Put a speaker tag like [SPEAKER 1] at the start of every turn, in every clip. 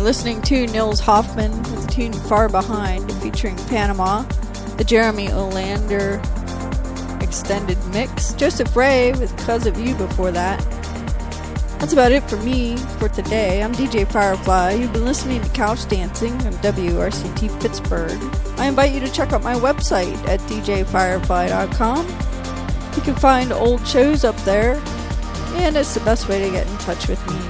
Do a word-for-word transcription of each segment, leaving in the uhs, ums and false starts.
[SPEAKER 1] listening to Nils Hoffman with the tune Far Behind featuring Panama, the Jeremy Olander extended mix, Joseph Ray with Cause of You before that. That's about it for me for today. I'm D J Firefly. You've been listening to Couch Dancing on W R C T Pittsburgh. I invite you to check out my website at d j firefly dot com. You can find old shows up there, and it's the best way to get in touch with me.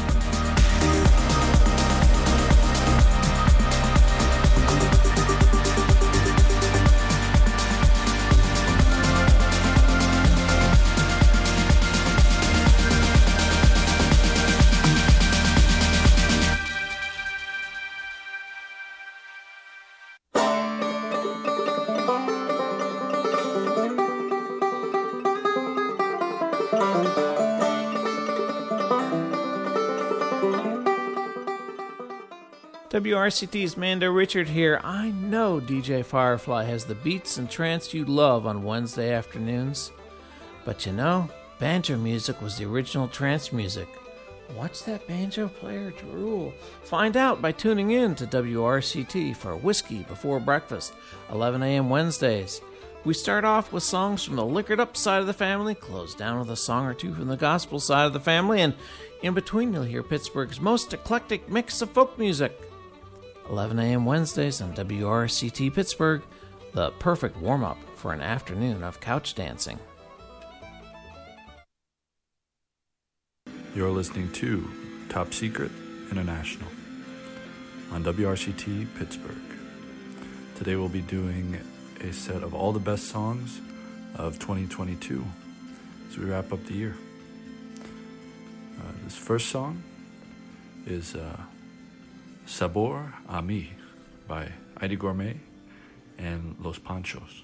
[SPEAKER 2] W R C T's Mando Richard here. I know D J Firefly has the beats and trance you love on Wednesday afternoons. But you know, banjo music was the original trance music. Watch that banjo player drool. Find out by tuning in to W R C T for Whiskey Before Breakfast, eleven a.m. Wednesdays. We start off with songs from the liquored up side of the family, close down with a song or two from the gospel side of the family, and in between you'll hear Pittsburgh's most eclectic mix of folk music. eleven a.m. Wednesdays on W R C T Pittsburgh, the perfect warm-up for an afternoon of couch dancing.
[SPEAKER 3] You're listening to Top Secret International on W R C T Pittsburgh. Today we'll be doing a set of all the best songs of twenty twenty-two as we wrap up the year. Uh, this first song is uh, Sabor a Mi by Eddie Gourmet and Los Panchos.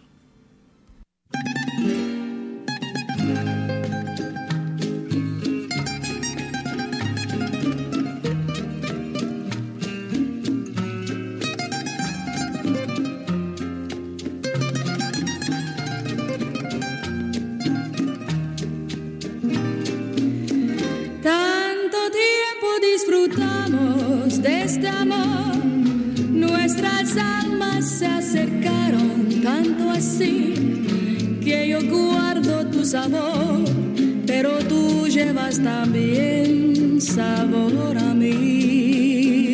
[SPEAKER 4] Tanto tiempo disfrutamos de este amor, nuestras almas se acercaron tanto así que yo guardo tu sabor, pero tú llevas también sabor a mí.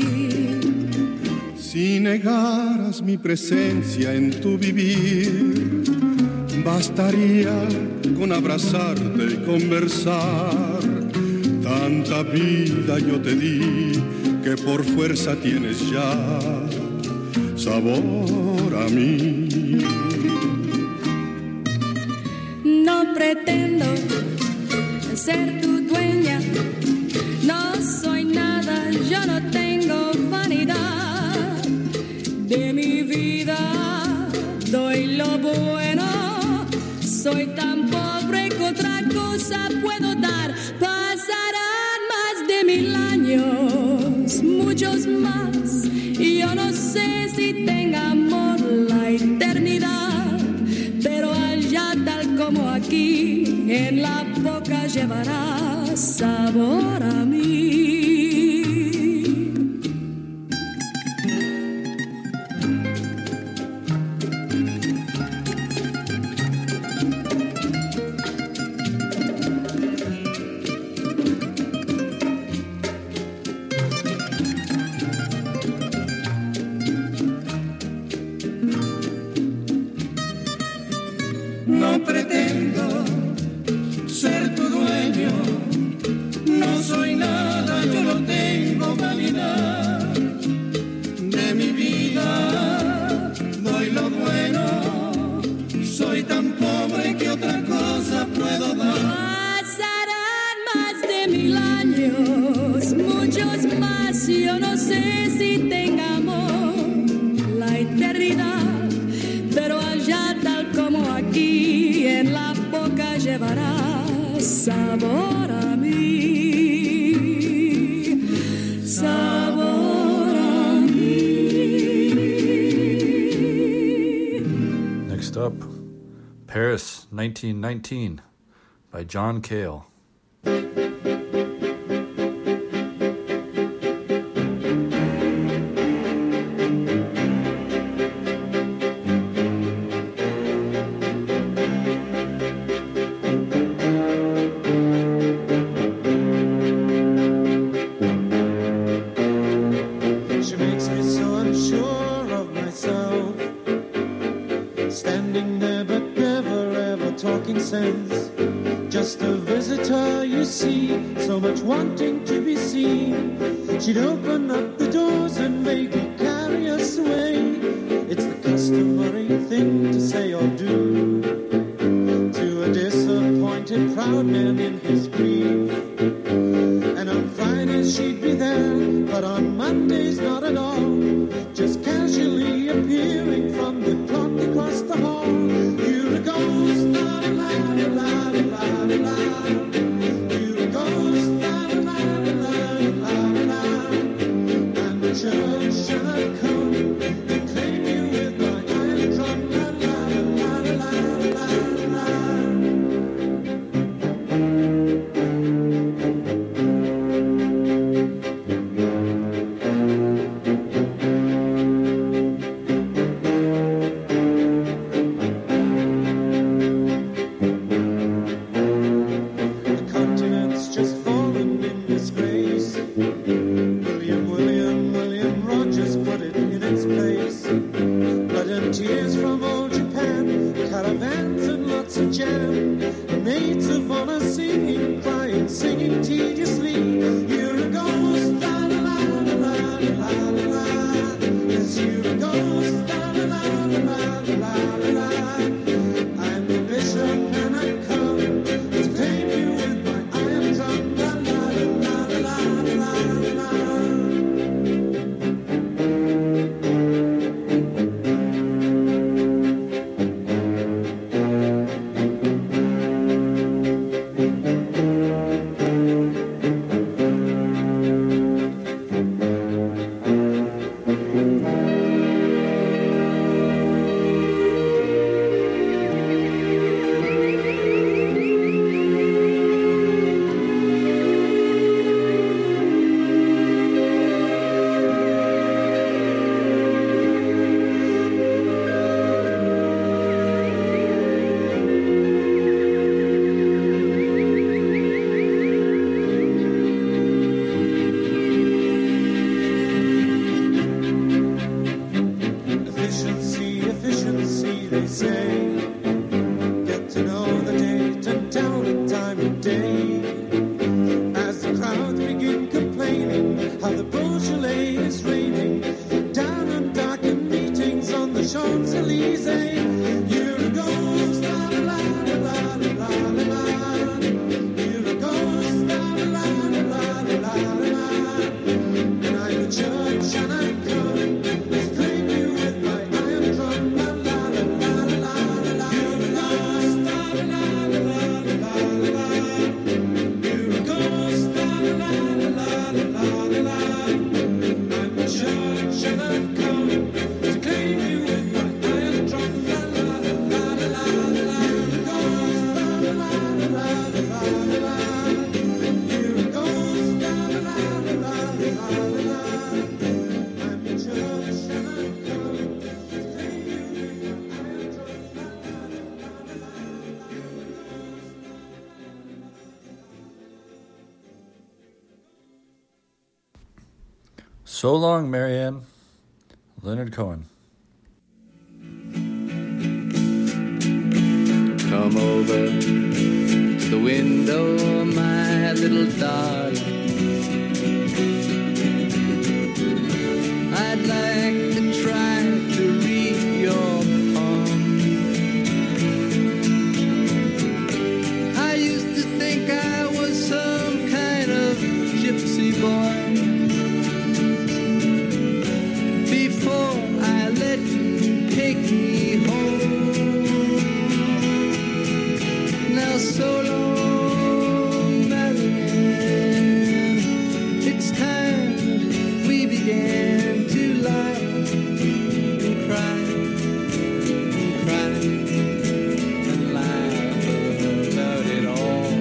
[SPEAKER 5] Si negaras mi presencia en tu vivir, bastaría con abrazarte y conversar. Tanta vida yo te di que por fuerza tienes ya sabor a mí.
[SPEAKER 4] No pretendo ser tu dueña, no soy nada, yo no tengo vanidad. De mi vida doy lo bueno, soy tan pobre que otra cosa puedo dar. Pasarán más de mil años, muchos más, y yo no sé si tenga amor la eternidad, pero allá tal como aquí, en la boca llevará sabor a mí.
[SPEAKER 5] No pretendo ser tu dueño, no soy nada, yo no tengo vanidad. De mi vida doy lo bueno, soy tan pobre que otra cosa puedo dar.
[SPEAKER 4] Pasarán más de mil años, muchos más, yo no sé si tenga amor la eternidad, pero allá tal como aquí, en la boca llevará sabor a mí, sabor a mí.
[SPEAKER 3] Next up, Paris nineteen nineteen by John Cale.
[SPEAKER 5] makes me so unsure of myself. Standing there but never ever talking sense. Just a visitor, you see, so much wanting to be seen. She'd open up the doors and maybe carry us away. It's the customary thing to say or do to a disappointed proud man in his grief. And on Fridays she'd be there, but on Mondays not at all. Just casually appearing from the clock across the hall. You're a ghost, la la la la la la la. You're a ghost, la la la la la la. And the church shall come and claim you with my iron drum, la la la la la la la.
[SPEAKER 3] So long, Marianne. Leonard Cohen.
[SPEAKER 6] Come over to the window, my little darling. I'd like to try to read your palm. I used to think I was some kind of gypsy boy. Take me home. Now so long, Marianne. It's time we began to lie and cry and cry and laugh about it all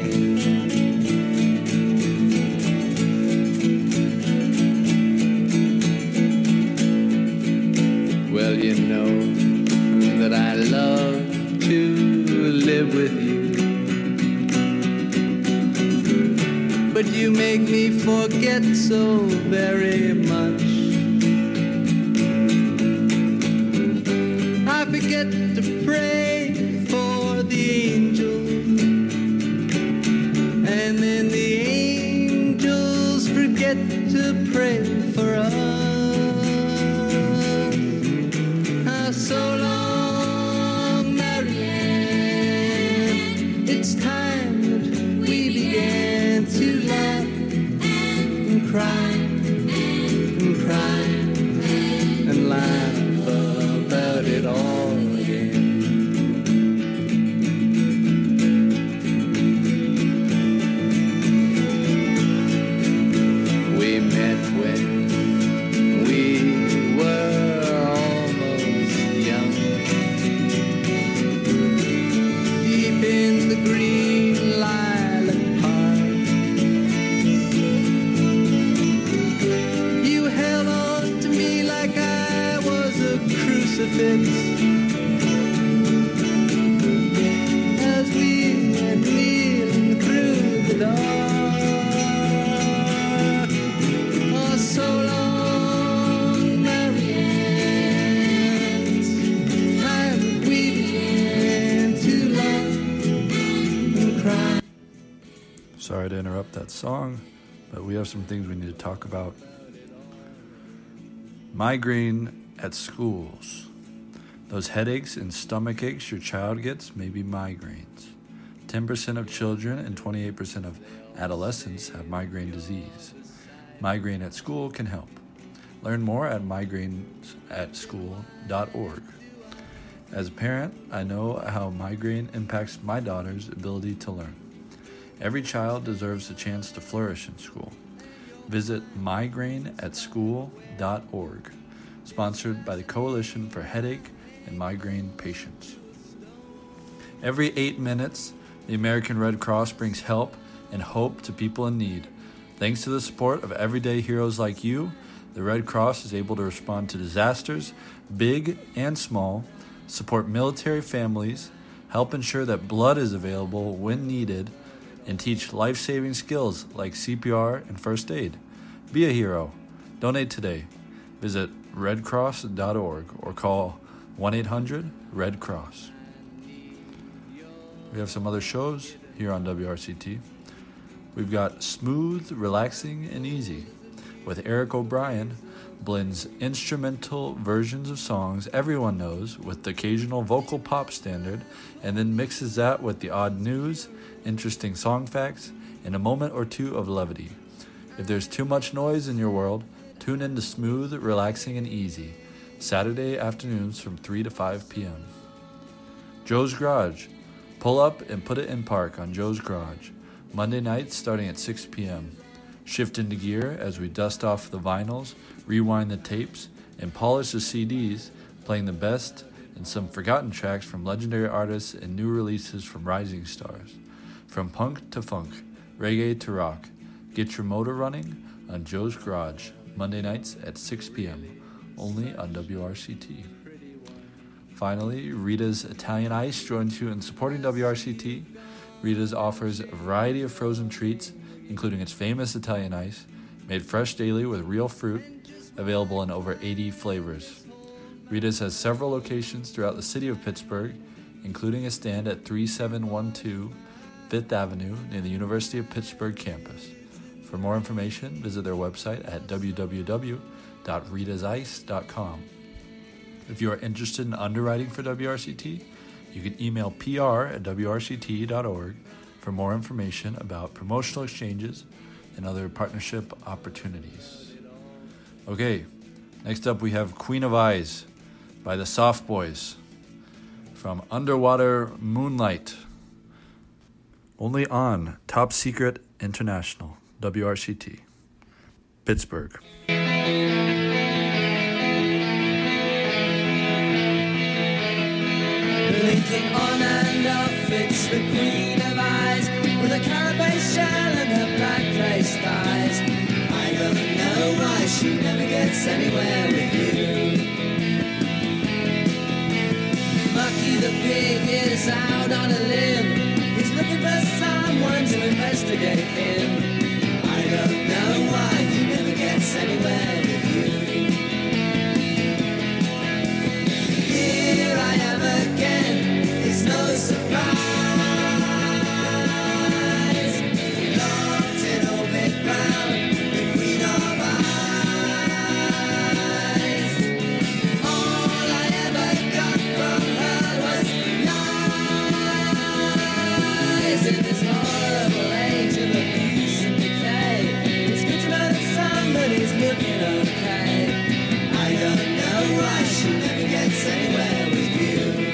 [SPEAKER 6] again. Well, you know that I love to live with you, but you make me forget so very much.
[SPEAKER 3] interrupt that song, but we have some things we need to talk about. Migraine at schools. Those headaches and stomach aches your child gets may be migraines. ten percent of children and twenty-eight percent of adolescents have migraine disease. Migraine at school can help. Learn more at migraines at school dot org. As a parent, I know how migraine impacts my daughter's ability to learn. Every child deserves a chance to flourish in school. Visit migraine at school dot org, sponsored by the Coalition for Headache and Migraine Patients. Every eight minutes, the American Red Cross brings help and hope to people in need. Thanks to the support of everyday heroes like you, the Red Cross is able to respond to disasters, big and small, support military families, help ensure that blood is available when needed, and teach life-saving skills like C P R and first aid. Be a hero. Donate today. Visit red cross dot org or call one eight hundred red cross. We have some other shows here on W R C T. We've got Smooth, Relaxing, and Easy with Eric O'Brien, blends instrumental versions of songs everyone knows with the occasional vocal pop standard, and then mixes that with the odd news, interesting song facts, and a moment or two of levity. If there's too much noise in your world, tune in to Smooth, Relaxing, and Easy, Saturday afternoons from three to five p.m. Joe's Garage. Pull up and put it in park on Joe's Garage, Monday nights starting at six p.m. Shift into gear as we dust off the vinyls, rewind the tapes, and polish the C Ds, playing the best and some forgotten tracks from legendary artists and new releases from rising stars. From punk to funk, reggae to rock, get your motor running on Joe's Garage, Monday nights at six p.m., only on W R C T. Finally, Rita's Italian Ice joins you in supporting W R C T. Rita's offers a variety of frozen treats, including its famous Italian ice, made fresh daily with real fruit, available in over eighty flavors. Rita's has several locations throughout the city of Pittsburgh, including a stand at thirty-seven twelve Fifth Avenue near the University of Pittsburgh campus. For more information, visit their website at w w w dot ritas ice dot com. If you are interested in underwriting for W R C T, you can email p r at w r c t dot org for more information about promotional exchanges and other partnership opportunities. Okay, next up we have Queen of Eyes by the Soft Boys from Underwater Moonlight, only on Top Secret International, W R C T, Pittsburgh.
[SPEAKER 7] Blinking on and off, it's the Queen of Eyes, with a carapace shell and her black lace thighs. I don't know why she never gets anywhere with you. Mucky the pig is out on a limb, he's looking for someone to investigate him. I don't know why he never gets anywhere with you. Here I am again, it's no surprise. Locked in orbit round the Queen of Eyes. All I ever got from her was lies. In this horrible age of abuse and decay, it's good to know that somebody's looking okay. I don't know why she never gets anywhere with you.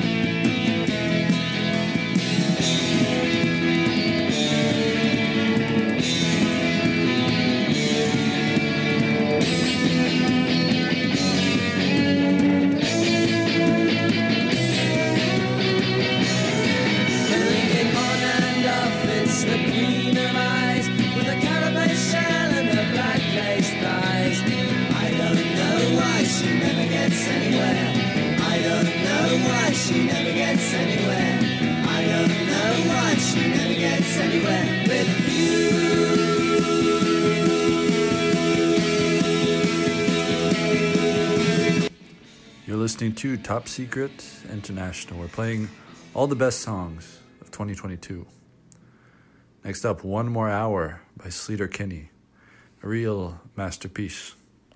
[SPEAKER 7] Blinking on and off, it's the Queen of Eyes, with a carapace shell and her black lace thighs. I don't know why she never gets anywhere. I don't know why she never gets anywhere. I don't know why she never gets anywhere with you.
[SPEAKER 3] You're listening to Top Secret International. We're playing all the best songs of twenty twenty-two. Next up, One More Hour by Sleater Kinney, a real masterpiece.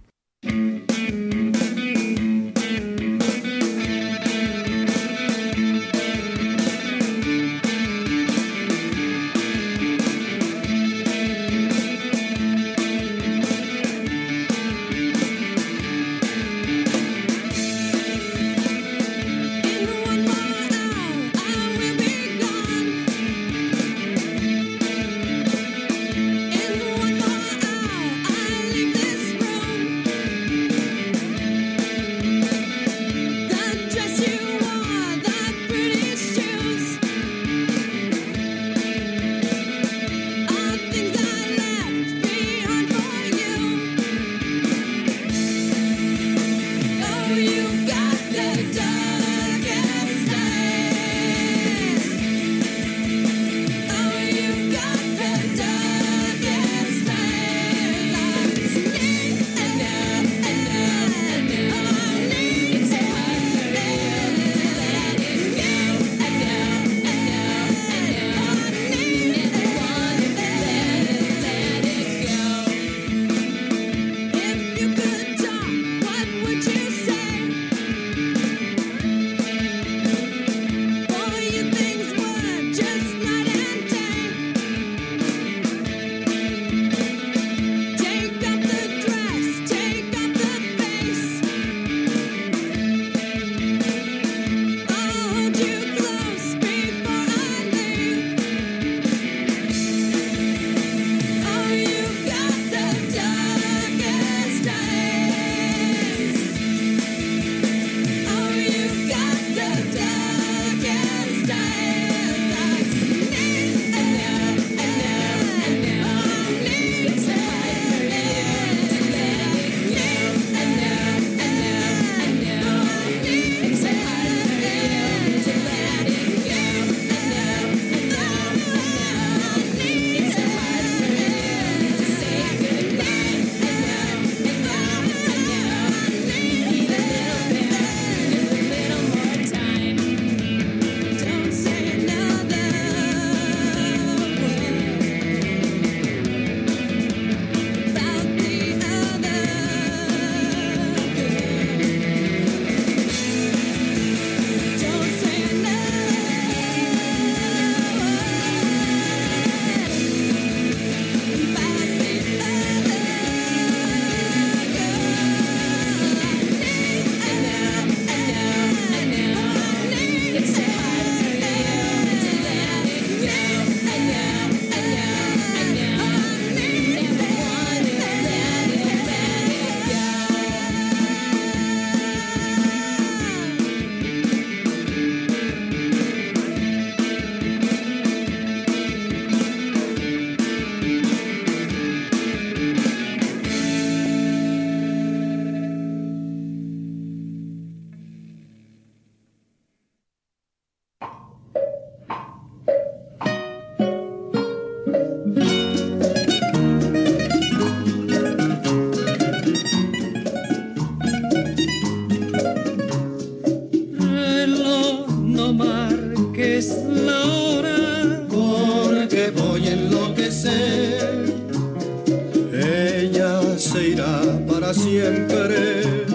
[SPEAKER 6] Siempre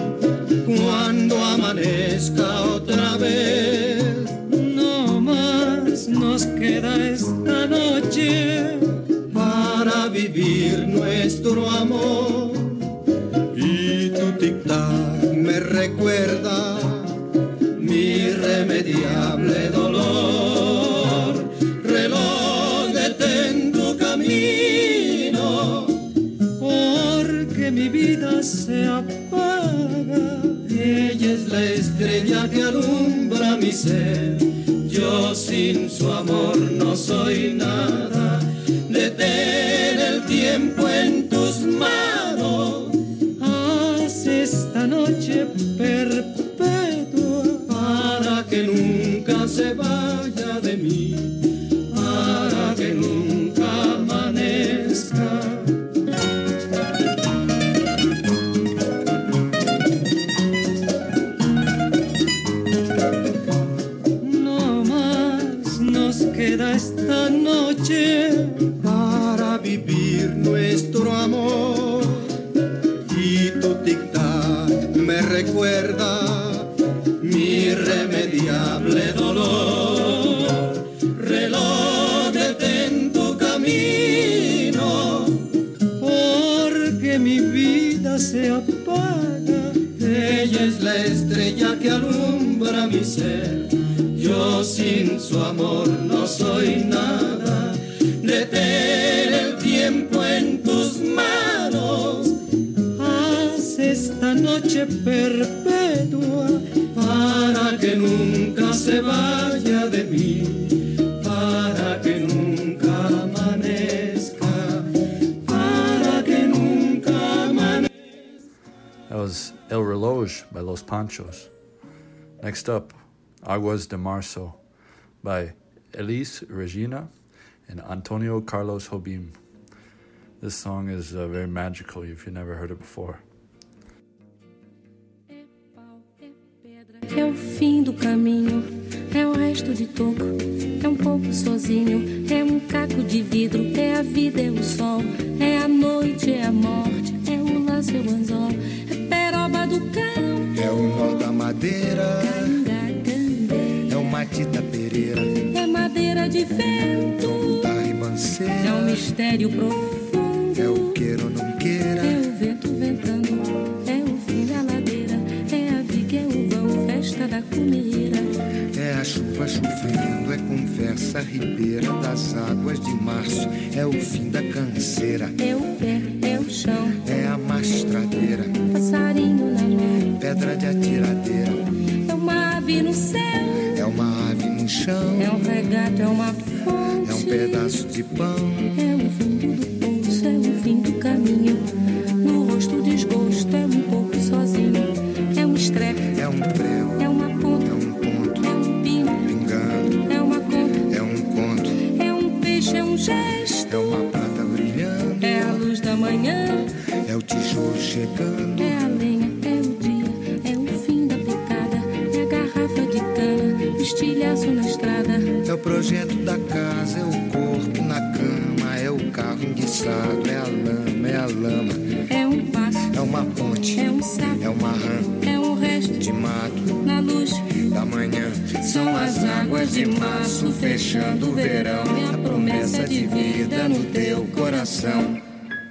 [SPEAKER 6] cuando amanezca otra vez. No más nos queda esta noche para vivir nuestro amor. Y tu tic-tac me recuerda mi irremediable dolor. Reloj, detén tu camino, porque mi vida se apaga. Ella es la estrella que alumbra mi ser. Yo sin su amor no soy nada. Detén el tiempo en tus manos. Haz esta noche perpetua para que nunca se vaya de mí, para que nunca amanezca. No más nos queda esta noche recuerda mi irremediable dolor. Reloj, detén tu camino, porque mi vida se apaga. Ella es la estrella que alumbra mi ser. Yo sin su amor no soy nada. Detén el tiempo en tus manos. Haz esta noche perpetua para que nunca se vaya de mí, para que nunca amanezca, para que nunca amanezca.
[SPEAKER 3] That was El Reloj by Los Panchos. Next up, Aguas de Marzo by Elis Regina and Antonio Carlos Jobim. This song is uh, very magical if you've never heard it before.
[SPEAKER 8] É o fim do caminho, é o resto de toco, é um pouco sozinho, é um caco de vidro, é a vida, é o sol, é a noite, é a morte, é o laço, é o anzol, é peroba do cão,
[SPEAKER 9] é o nó da madeira, é o matita pereira,
[SPEAKER 8] é madeira de vento,
[SPEAKER 9] da ribanceira,
[SPEAKER 8] é um mistério profundo,
[SPEAKER 9] é o queira ou não queira,
[SPEAKER 8] é o vento ventando, é o fim da ladeira, é a viga, é o vão, festa da cumeira,
[SPEAKER 9] é a chuva chovendo, é conversa ribeira das águas de março, é o fim da canseira,
[SPEAKER 8] é o pé, é o chão,
[SPEAKER 9] é a mastradeira,
[SPEAKER 8] passarinho na mão,
[SPEAKER 9] pedra de atiradeira,
[SPEAKER 8] é uma ave no céu,
[SPEAKER 9] é uma ave no chão,
[SPEAKER 8] é um regato, é uma fonte,
[SPEAKER 9] é um pedaço de pão,
[SPEAKER 8] é o fundo do poço, é o fim do caminho, no rosto o desgosto, é um pouco sozinho, é um estrepe,
[SPEAKER 9] é um prego,
[SPEAKER 8] é uma ponta,
[SPEAKER 9] é um ponto,
[SPEAKER 8] é um pino,
[SPEAKER 9] pingando,
[SPEAKER 8] é uma conta,
[SPEAKER 9] é um conto,
[SPEAKER 8] é um peixe, é um gesto,
[SPEAKER 9] é uma prata brilhando,
[SPEAKER 8] é a luz da manhã,
[SPEAKER 9] é o tijolo chegando,
[SPEAKER 8] é a lenha, é o dia, é o fim da picada, é a garrafa de cana, estilhaço na estrada,
[SPEAKER 9] é o projeto da casa, é o corpo na cama, é o carro enguiçado, é a lama, é a lama,
[SPEAKER 8] é um passo,
[SPEAKER 9] é uma ponte,
[SPEAKER 8] é um sapo,
[SPEAKER 9] é uma rã,
[SPEAKER 8] é um resto
[SPEAKER 9] de mato,
[SPEAKER 8] na luz
[SPEAKER 9] da manhã,
[SPEAKER 8] são as águas de março fechando o verão, é a promessa de vida no teu coração.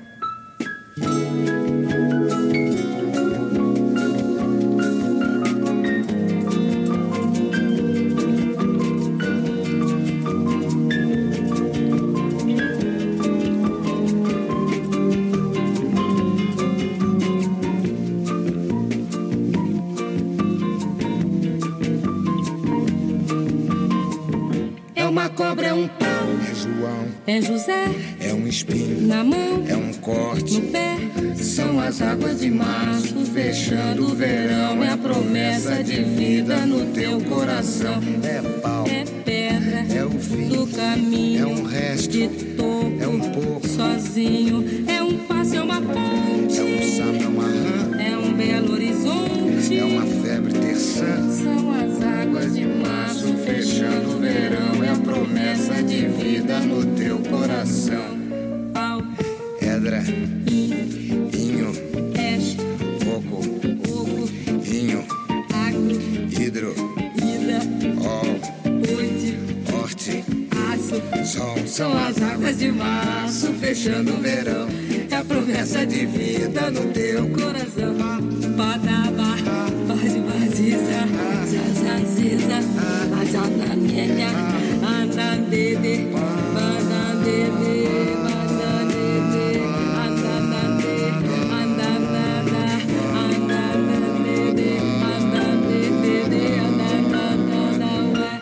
[SPEAKER 8] Cobra é um pau,
[SPEAKER 9] é João,
[SPEAKER 8] é José,
[SPEAKER 9] é um espinho
[SPEAKER 8] na mão,
[SPEAKER 9] é um corte
[SPEAKER 8] no pé,
[SPEAKER 9] são as águas de março fechando o verão, é a promessa de vida no teu coração, é pau,
[SPEAKER 8] é pedra,
[SPEAKER 9] é o fim
[SPEAKER 8] do caminho,
[SPEAKER 9] é um resto
[SPEAKER 8] de toco,
[SPEAKER 9] é um pouco
[SPEAKER 8] sozinho, é um passo, é uma ponte,
[SPEAKER 9] é um sapo, é uma rã,
[SPEAKER 8] é um belo horizonte,
[SPEAKER 9] é uma febre terçã,
[SPEAKER 8] são as águas de março
[SPEAKER 9] fechando o verão, é a promessa de vida no teu coração.
[SPEAKER 8] Pau,
[SPEAKER 9] pedra,
[SPEAKER 8] inho,
[SPEAKER 9] resto, coco,
[SPEAKER 8] oco,
[SPEAKER 9] inho,
[SPEAKER 8] agro,
[SPEAKER 9] hidro,
[SPEAKER 8] ida,
[SPEAKER 9] ol,
[SPEAKER 8] urte,
[SPEAKER 9] horte,
[SPEAKER 8] aço,
[SPEAKER 9] sol,
[SPEAKER 8] são as águas de março fechando o verão, é a promessa de vida no teu coração. Badaba, bade baziza, zazaziza, azananenha, andandede, bandandede, bandandede, andandande, andandada, andandandede, andandede, andandada, ué.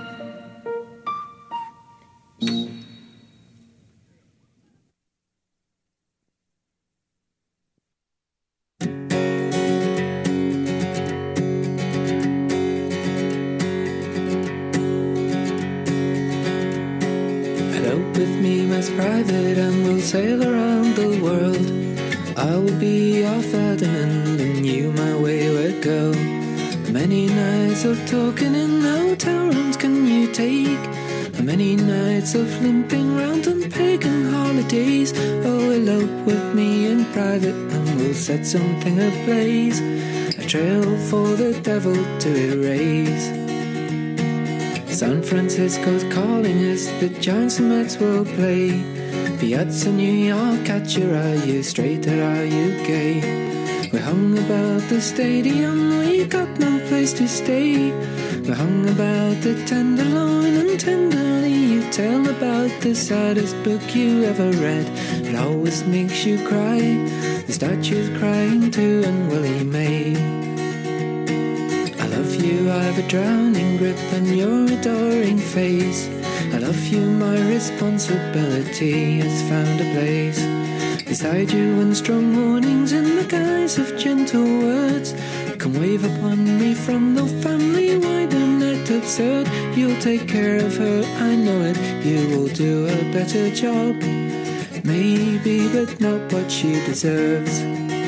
[SPEAKER 10] Private and we'll sail around the world. I will be your Ferdinand and you my wayward girl. How many nights of talking in hotel rooms can you take? How many nights of limping round on pagan holidays? Oh, elope with me in private and we'll set something ablaze. A trail for the devil to erase. San Francisco's calling us, the Giants and Mets will play. Piazza New York, catcher, are you straight or are you gay? We hung about the stadium, we got no place to stay. We hung about the Tenderloin, and tenderly you tell about the saddest book you ever read. It always makes you cry, the statue's crying too, and Willie May. I love you, I've a drowning grip on your adoring face. I love you, my responsibility has found a place beside you, and strong warnings in the guise of gentle words come wave upon me from the family wide and net absurd. You'll take care of her, I know it, you will do a better job, maybe, but not what she deserves.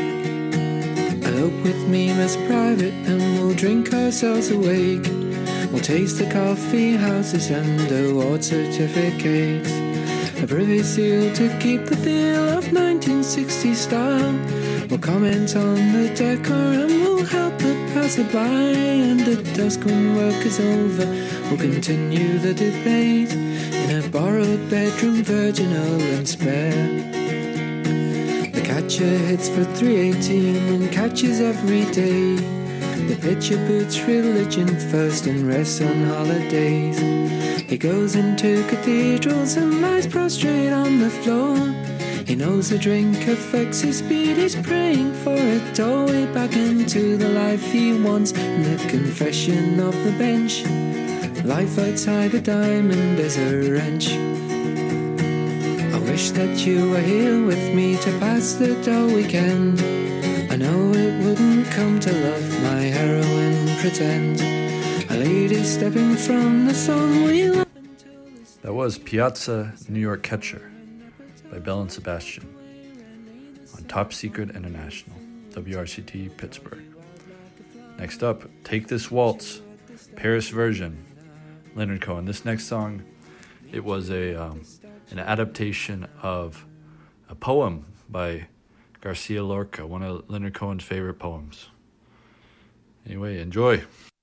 [SPEAKER 10] Elope with me, Miss Private, and we'll drink ourselves awake. We'll taste the coffee houses and award certificates, a privy seal to keep the feel of nineteen sixties style. We'll comment on the decor and we'll help the passerby. And at dusk when work is over, we'll continue the debate in a borrowed bedroom, virginal and spare. The catcher hits for three eighteen and catches every day. The pitcher puts religion first and rests on holidays. He goes into cathedrals and lies prostrate on the floor. He knows a drink affects his speed, he's praying for a doorway back into the life he wants. And the confession of the bench, life outside the diamond is a wrench. I wish that you were here with me to pass the dull weekend. I know it wouldn't come to love my heroine pretend. A lady stepping from the song we love.
[SPEAKER 3] That was Piazza New York Catcher by Belle and Sebastian on Top Secret International, W R C T Pittsburgh. Next up, Take This Waltz, Paris version, Leonard Cohen. This next song, it was a um, an adaptation of a poem by Garcia Lorca, one of Leonard Cohen's favorite poems. Anyway, enjoy.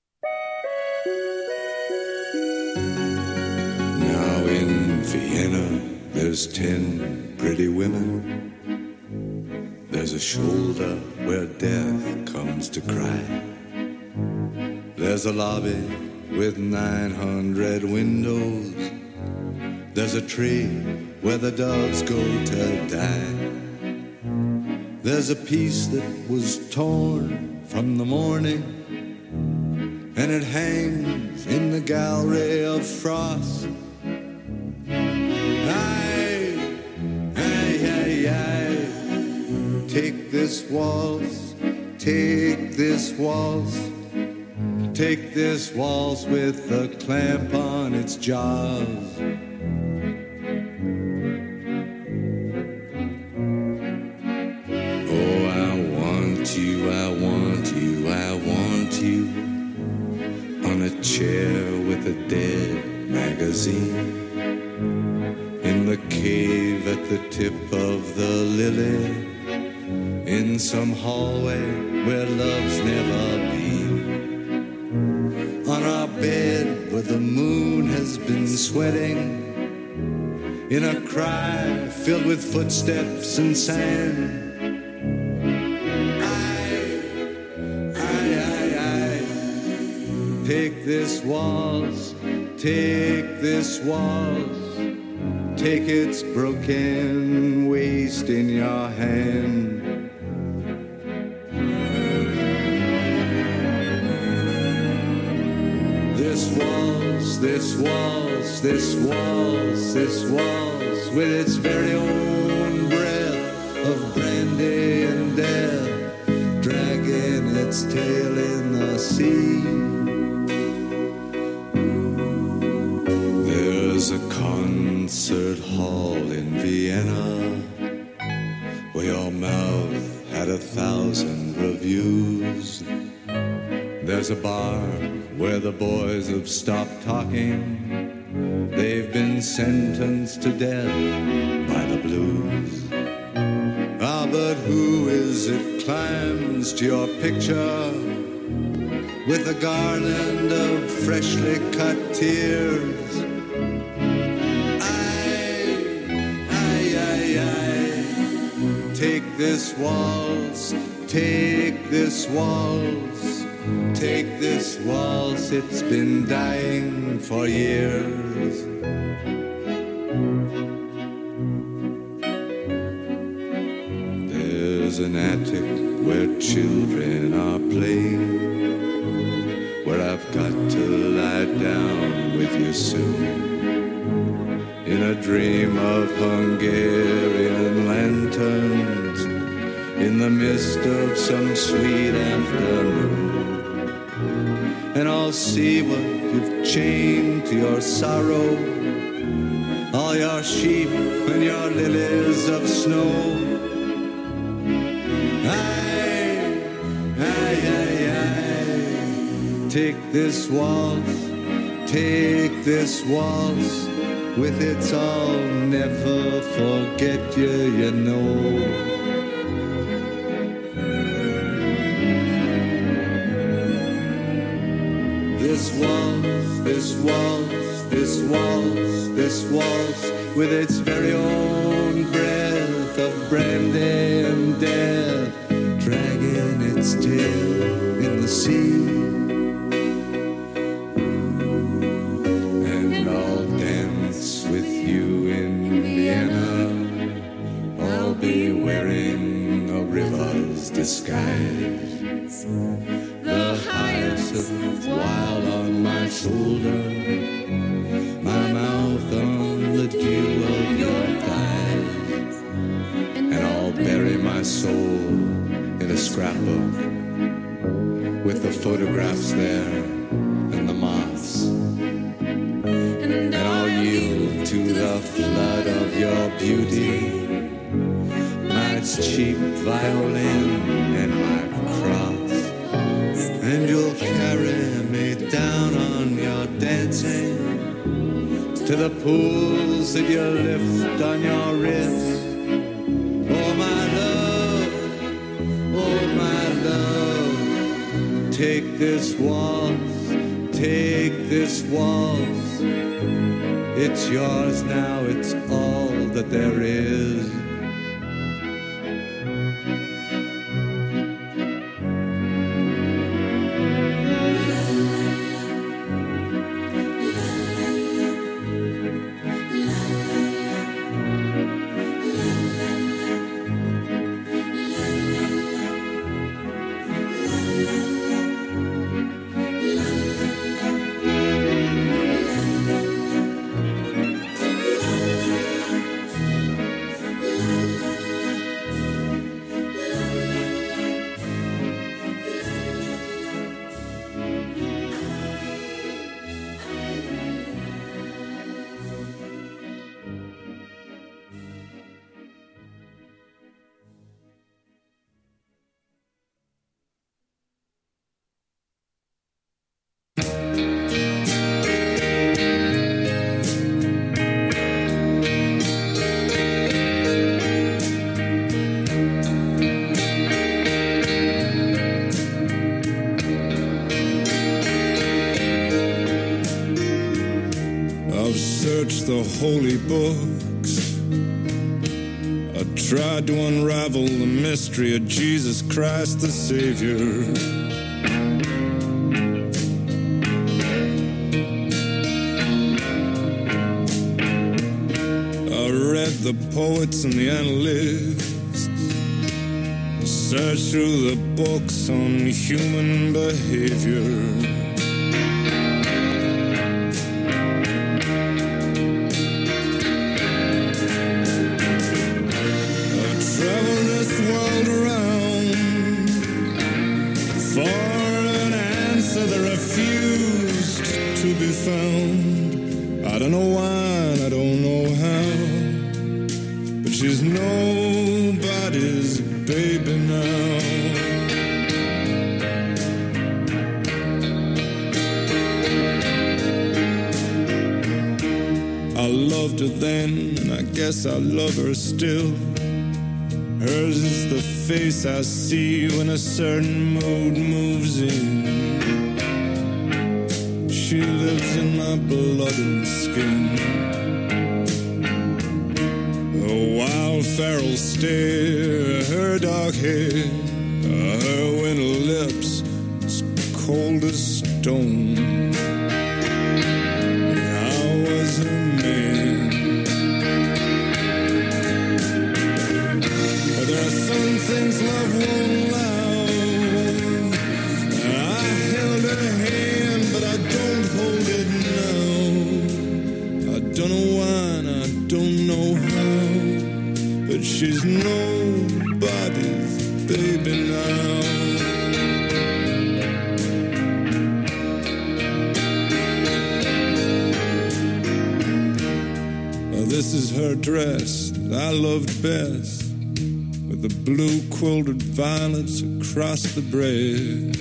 [SPEAKER 11] Now in Vienna, there's ten pretty women. There's a shoulder where death comes to cry. There's a lobby with nine hundred windows. There's a tree where the doves go to die. There's a piece that was torn from the morning, and it hangs in the gallery of frost. Aye, aye, aye, aye. Take this waltz, take this waltz, take this waltz with a clamp on its jaws. You, I want you, I want you on a chair with a dead magazine in the cave at the tip of the lily, in some hallway where love's never been, on our bed where the moon has been sweating, in a cry filled with footsteps and sand. Take this waltz, take this waltz, take its broken waist in your hand. This waltz, this waltz, this waltz, this waltz, with its very own breath of brandy and death, dragging its tail in the sea. There's a concert hall in Vienna where your mouth had a thousand reviews. There's a bar where the boys have stopped talking. They've been sentenced to death by the blues. Ah, but who is it climbs to your picture with a garland of freshly cut tears? I, I, I, I, take this waltz, take this waltz, take this waltz, it's been dying for years. There's an attic where children are playing, where I've got to lie down with you soon, in a dream of Hungarian lanterns, in the mist of some sweet afternoon. And I'll see what you've chained to your sorrow, all your sheep and your lilies of snow. Aye, aye, aye, aye. Take this waltz, take this waltz, with its I'll never forget you, you know. This waltz, this waltz, this waltz, this waltz, with its very own breath of brandy and death, dragging its tail in the sea. And I'll dance with you in Vienna, I'll be wearing a river's disguise, the hyacinth wild on my shoulder, my mouth on the dew of your thighs. And I'll bury my soul in a scrapbook with the photographs there and the moths. And I'll yield to the flood of your beauty, my cheap violin and my cross. And you'll carry me down on your dancing to the pools that you lift on your wrist. Oh my love, oh my love, take this waltz, take this waltz. It's yours now, it's all that there is.
[SPEAKER 12] The holy books, I tried to unravel the mystery of Jesus Christ the Savior. I read the poets and the analysts, searched through the books on human behavior. I don't know why, I don't know how, but she's nobody's baby now. I loved her then, I guess I love her still. Hers is the face I see when a certain mood moves in. She lives in my blood and skin. A wild feral stare, her dark hair, her winter lips, as cold as stone. I was a man. There are some things love won't allow. I held her hand, but I don't hold it now. I don't know why and I don't know how, but she's nobody's baby now. Now this is her dress that I loved best, with the blue quilted violets across the breast.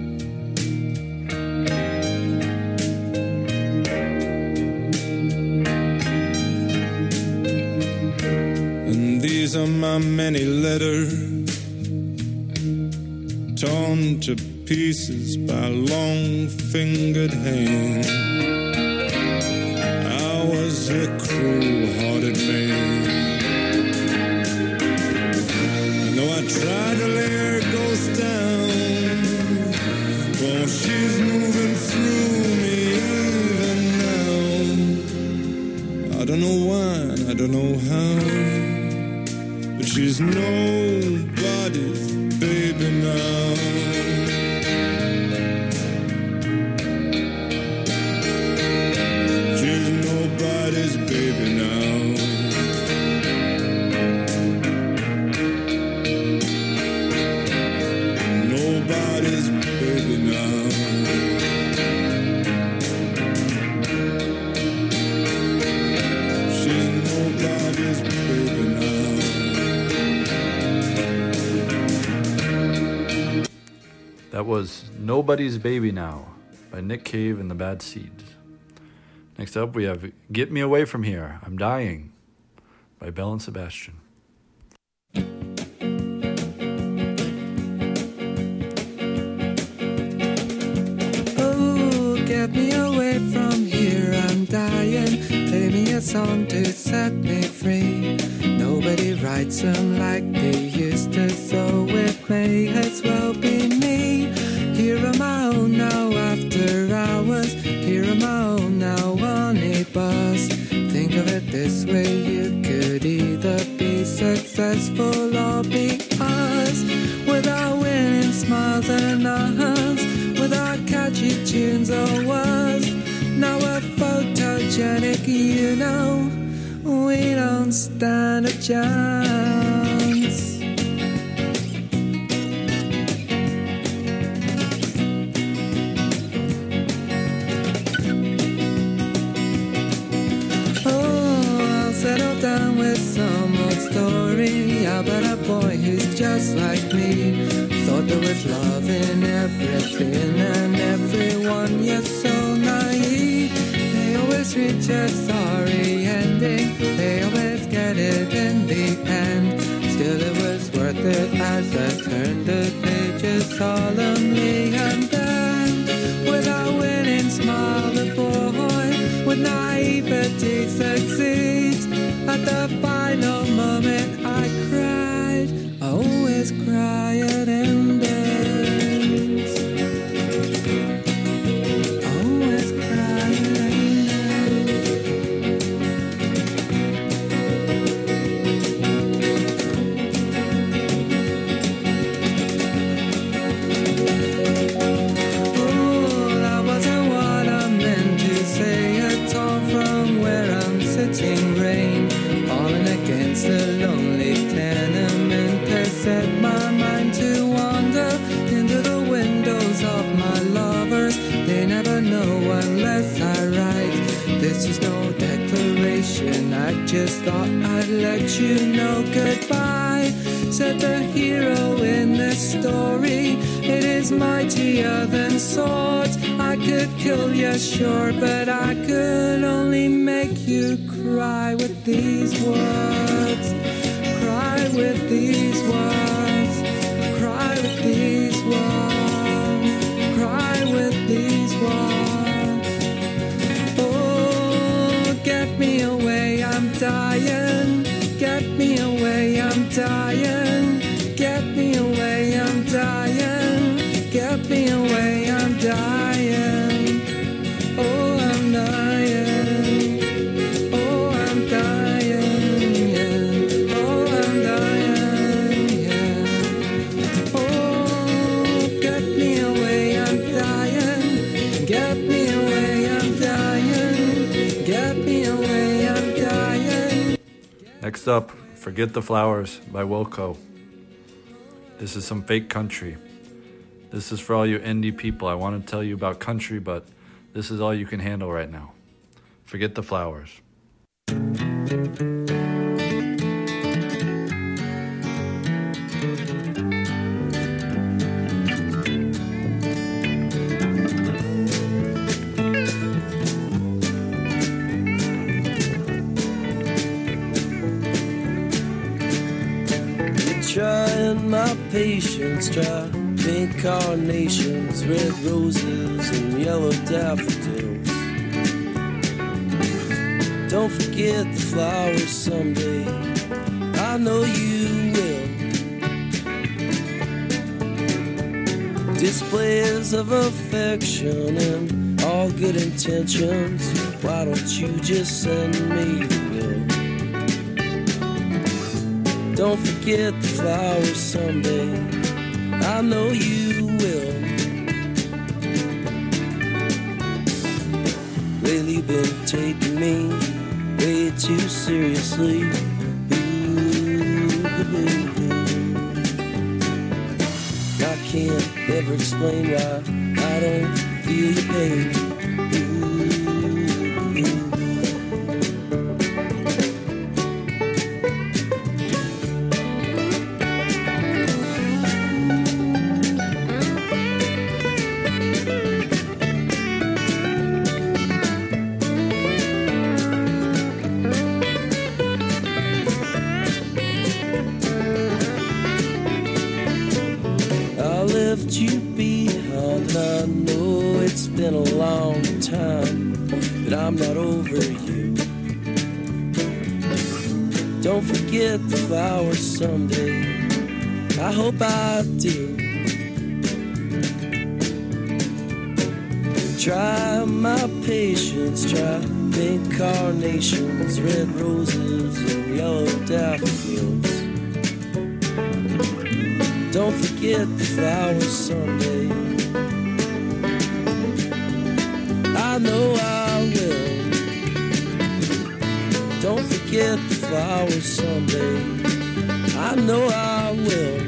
[SPEAKER 12] And these are my many letters, torn to pieces by long-fingered hands. I was a cruel-hearted man. I tried to lay her ghost down. Well, she's moving through me even now. I don't know why, I don't know how, but she's nobody's baby now. She's nobody's baby now. Nobody's baby now. She's nobody's baby now.
[SPEAKER 3] That was Nobody's Baby Now by Nick Cave and the Bad Seeds. Next up we have Get Me Away From Here, I'm Dying by Belle and Sebastian.
[SPEAKER 10] Get me away from here, I'm dying. Play me a song to set me free. Nobody writes them like they used to, so it may as well be me. Here on my own now after hours. Here on my own now on a bus. Think of it this way, you could either be successful or be us. Without winning smiles and nods, without catchy tunes or words. Now we're photogenic, you know, we don't stand a chance. Oh, I'll settle down with some old story about a boy who's just like me. Thought there was love in everything and everyone, yes, so naive. They always reach a sorry ending, they always get it in the end. Still it was worth it as I turned the pages solemnly. And then, without winning, smile the boy with naivety succeeds. At the final moment I cried, I always cry at endings. I always cry at endings. Oh, that wasn't what I meant to say at all. From where I'm sitting, rain falling against the lonely tenement has set my mind to wander into the windows of my lovers. They never know unless I write. This is no declaration, I just thought I'd let you know goodbye. Said the hero in this story, it is mightier than swords. I could kill you, sure, but I could only make you cry with these words. Cry cry with these ones, cry with these ones, cry with these ones. Oh, get me away, I'm dying. Get me away, I'm dying. Get me away, I'm dying. Get me away, I'm dying. Oh, I'm dying. Oh, I'm dying. Yeah. Oh, I'm dying. Yeah. Oh, get me away, I'm dying. Get me away, I'm dying. Get me away, I'm dying.
[SPEAKER 3] Next up, Forget the Flowers by Wilco. This is some fake country. This is for all you indie people. I want to tell you about country, but this is all you can handle right now. Forget the Flowers.
[SPEAKER 13] Trying my patience, try pink carnations, red roses, and yellow daffodils. Don't forget the flowers someday, I know you will. Displays of affection and all good intentions, why don't you just send me the bill? Don't forget the flowers someday, I know you will. Lately been taking me way too seriously. Ooh, I can't ever explain why I don't feel your pain. You behind, and I know it's been a long time, but I'm not over you. Don't forget the flowers someday, I hope I do. Try my patience, try pink carnations, red roses, and yellow daffodils. Don't forget the flowers someday, I know I will. Don't forget the flowers someday, I know I will.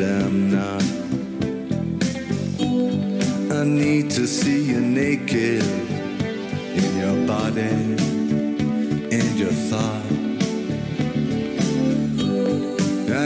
[SPEAKER 11] I need to see you naked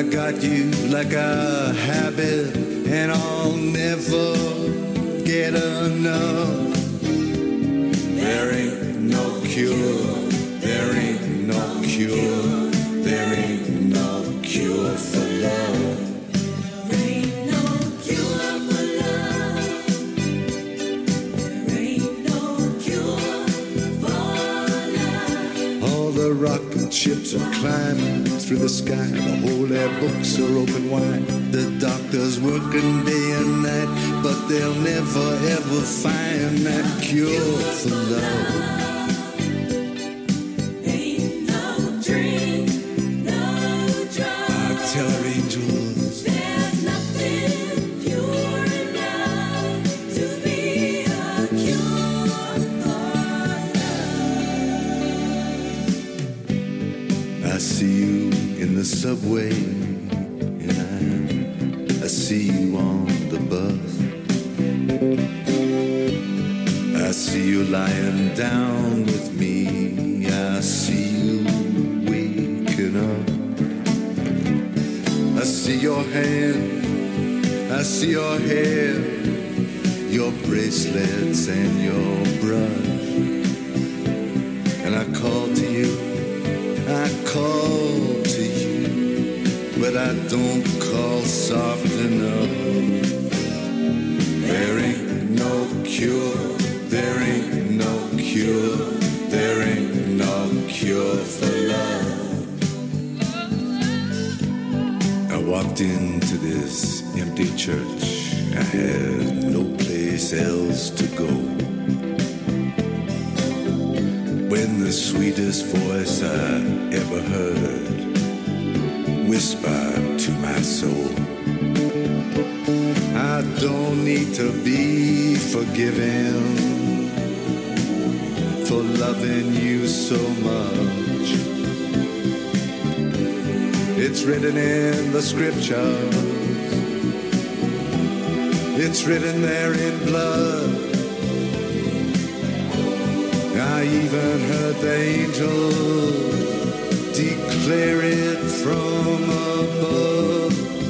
[SPEAKER 11] got you like a habit, and I'll never get enough. There ain't no cure, there ain't no cure, there ain't no cure for love.
[SPEAKER 7] There ain't no cure for love. There ain't no cure for love.
[SPEAKER 11] All the rocket ships are climbing through the sky. The whole air books are open wide. The doctors working day and night, but they'll never ever find that cure for love.
[SPEAKER 7] Ain't no dream, no drug.
[SPEAKER 11] I tell her angels,
[SPEAKER 7] there's nothing pure enough to be a cure for love.
[SPEAKER 11] I see you in the subway, and I, I see you on the bus. I see you lying down with me. I see you waking up. I see your hand, I see your hair, your bracelets and your brush. And I call to you, I call to you, but I don't call soft enough. There ain't no cure, there ain't no cure, there ain't no cure for love. I walked into this empty church, I had no place else to go. When the sweetest voice I ever heard whispered to my soul, I don't need to be forgiven for loving you so much. It's written in the scriptures, it's written there in blood. I even heard the angel declare it from above.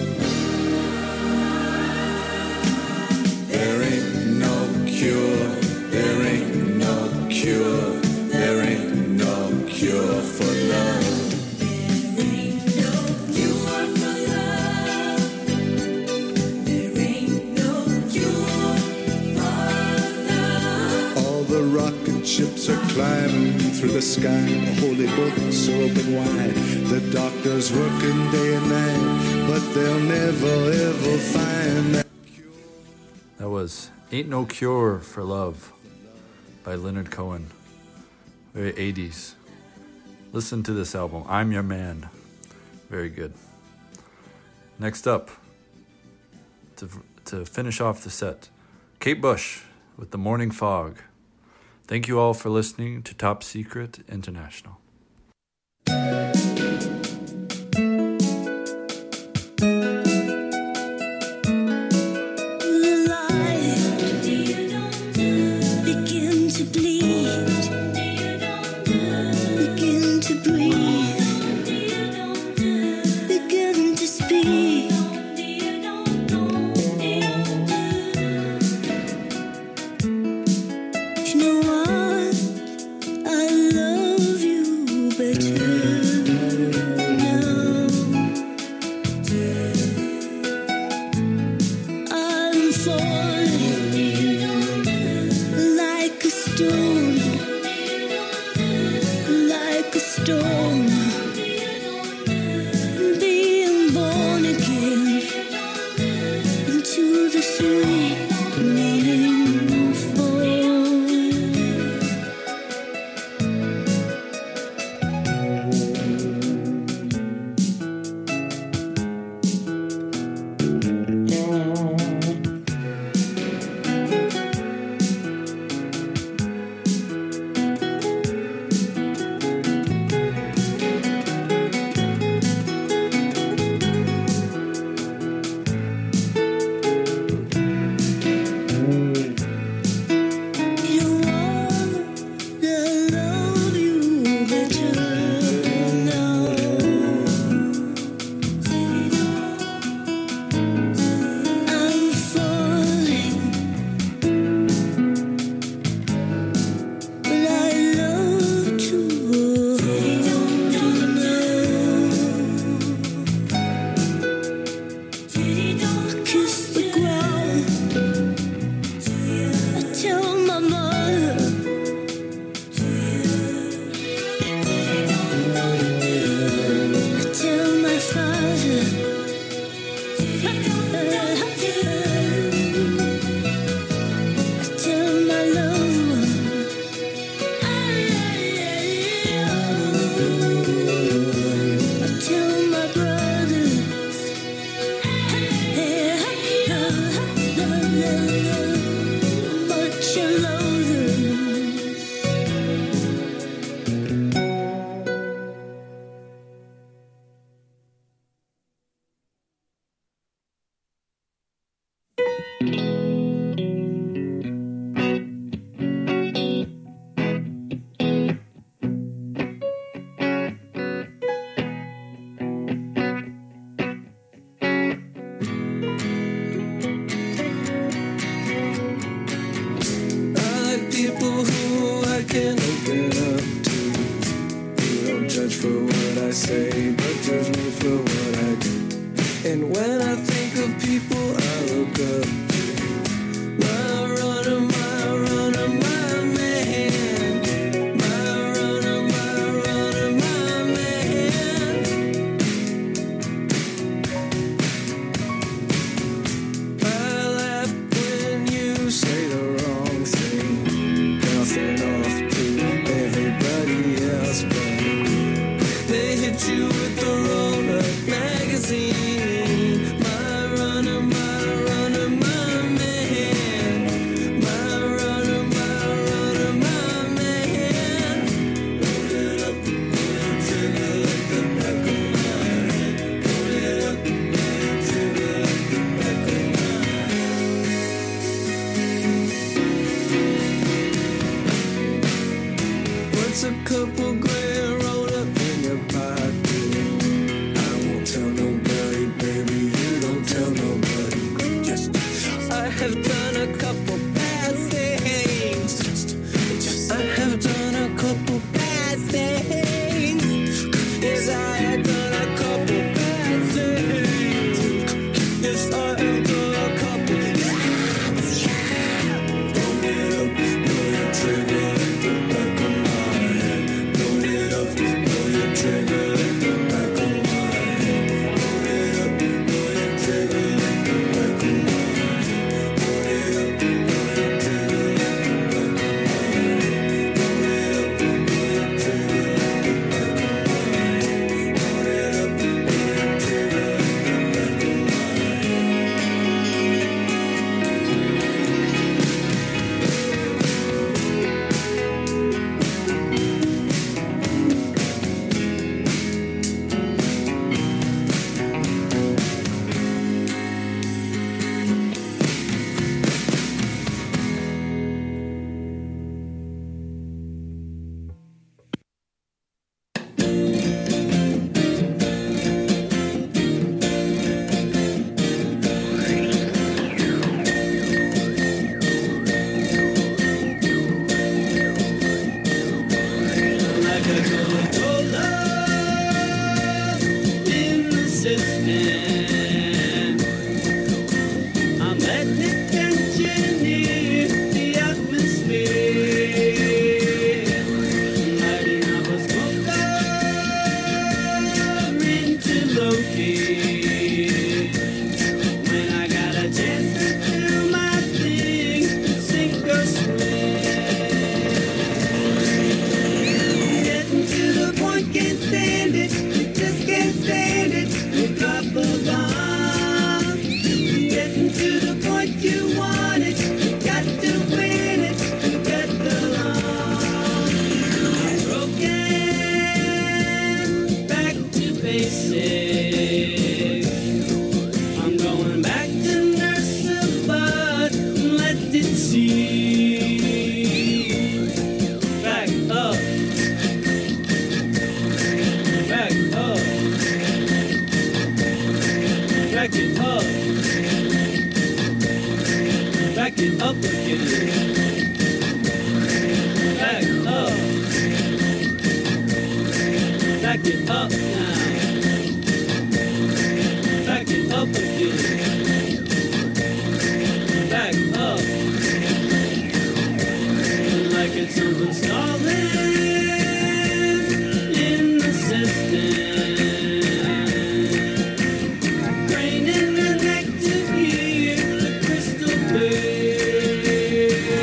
[SPEAKER 11] There ain't no cure, there ain't no cure, there ain't no cure for love.
[SPEAKER 7] There ain't no cure for love. There ain't no cure for love.
[SPEAKER 11] All the rocket ships are climbing through the sky. The holy books are open wide. The doctors working day and night, but they'll never ever find that.
[SPEAKER 3] That was Ain't No Cure for Love by Leonard Cohen. Very eighties. Listen to this album, I'm Your Man. Very good. Next up, to, to finish off the set, Kate Bush with The Morning Fog. Thank you all for listening to Top Secret International.
[SPEAKER 7] Begin to bleed, begin to breathe, begin to speak. You know what? I love you. Raining and active here, the crystal bay.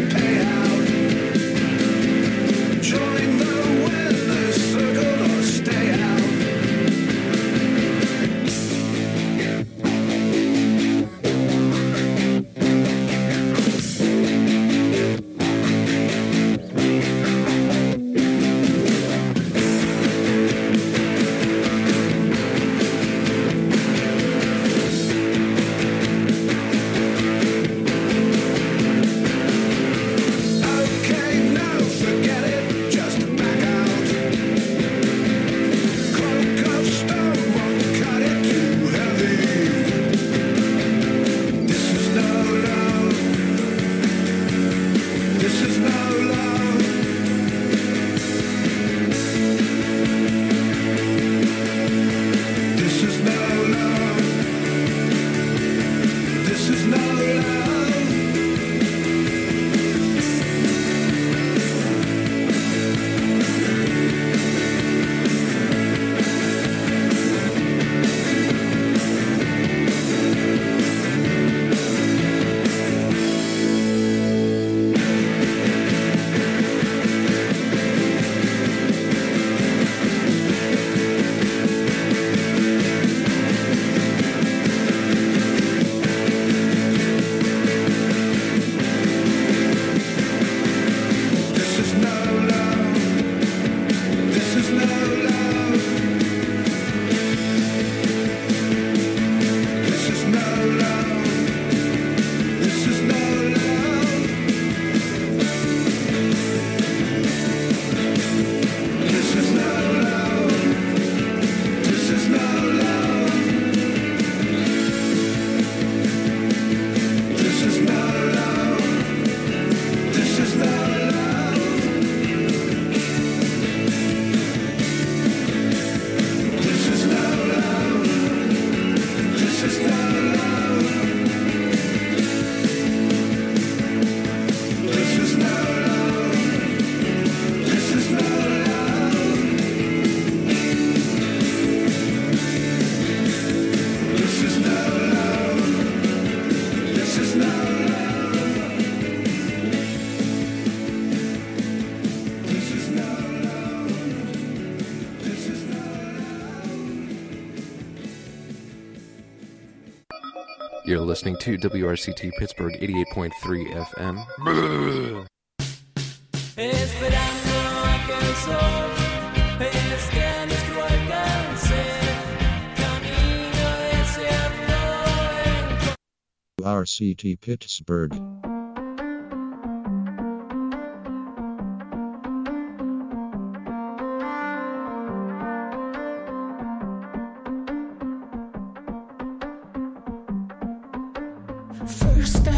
[SPEAKER 14] You're listening to W R C T Pittsburgh eighty-eight point three F M.
[SPEAKER 15] W R C T Pittsburgh.
[SPEAKER 16] First